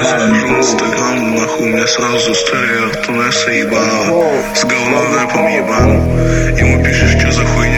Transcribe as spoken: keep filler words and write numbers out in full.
Захожу в инстаграм, нахуй мне сразу старая Артунеса ебаного с говно рэпом ебаным. Ему пишешь, что за хуй.